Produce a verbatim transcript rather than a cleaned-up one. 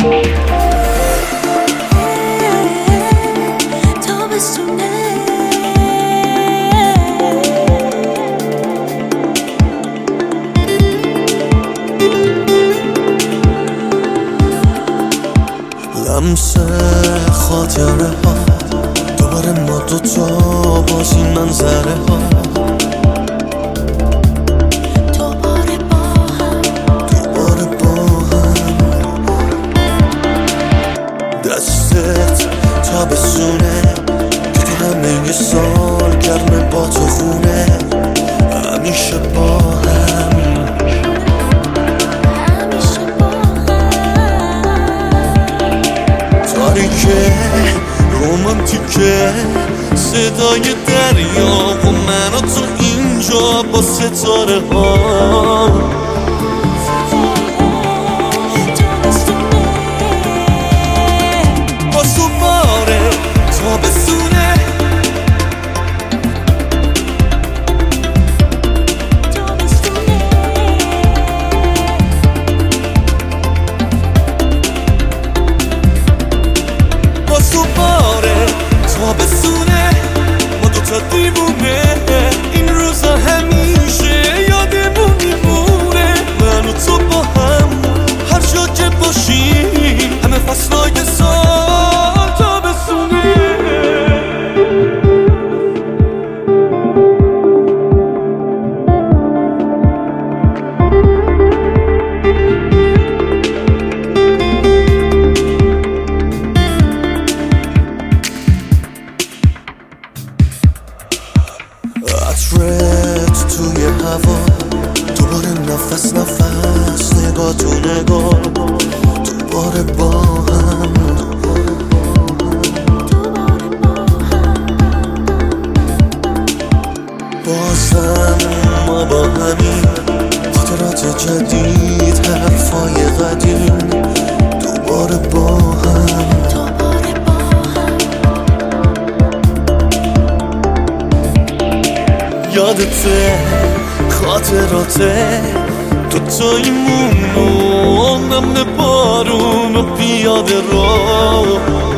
لمس خاطره ها دوباره ما دوتا باز این منظره ها دوباره با هم دوباره با هم دستت تابستونه که تو همه سال گرمه با تو خونه همیشه با هم تاریکه رومانتیکه صدای دریا و من و تو اینجا با ستاره ها با دوباره تابستونه دوباره تابستونه ما دوتا دیوونه این روزا همیشه یادمون میمونه من و تو با هم هر جا که باشیم همه فصلای سال تابستونه عطرت توی هوا دوباره نفس نفس نگاه تو نگاه دوباره با هم بازم ما با همین خاطرات جدید حرفای قدیم دوباره با هم یادته خاطراته تو تایمون و نم بارون و پیاده رو